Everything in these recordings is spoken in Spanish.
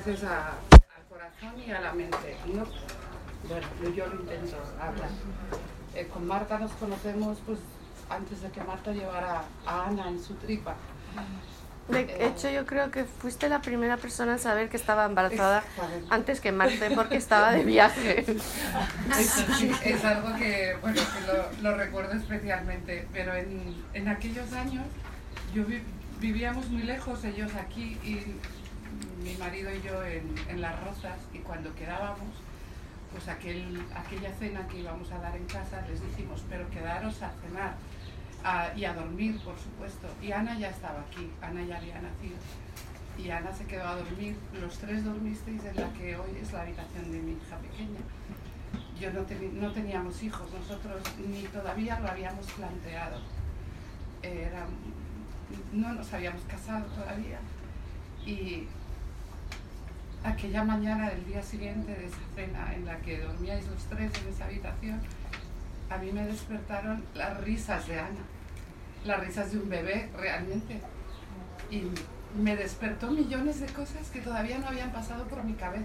veces al corazón y a la mente. No, bueno, yo lo intento hablar. Con Marta nos conocemos pues antes de que Marta llevara a Ana en su tripa. De hecho, yo creo que fuiste la primera persona en saber que estaba embarazada antes que Marta, porque estaba de viaje. Es algo que, bueno, que lo recuerdo especialmente, pero en aquellos años vivíamos muy lejos, ellos aquí y mi marido y yo en Las Rozas, y cuando quedábamos, pues aquella cena que íbamos a dar en casa, les dijimos, pero quedaros a cenar. Y a dormir, por supuesto. Y Ana ya estaba aquí, Ana ya había nacido. Y Ana se quedó a dormir. Los tres dormisteis en la que hoy es la habitación de mi hija pequeña. Yo no teníamos hijos, nosotros ni todavía lo habíamos planteado. No nos habíamos casado todavía. Y aquella mañana del día siguiente de esa cena en la que dormíais los tres en esa habitación, a mí me despertaron las risas de Ana, las risas de un bebé realmente, y me despertó millones de cosas que todavía no habían pasado por mi cabeza.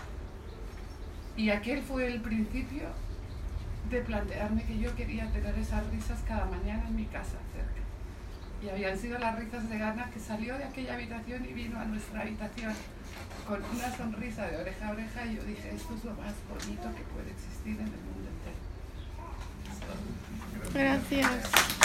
Y aquel fue el principio de plantearme que yo quería tener esas risas cada mañana en mi casa cerca. Y habían sido las risas de Ana, que salió de aquella habitación y vino a nuestra habitación con una sonrisa de oreja a oreja, y yo dije, esto es lo más bonito que puede existir en el mundo entero. Gracias.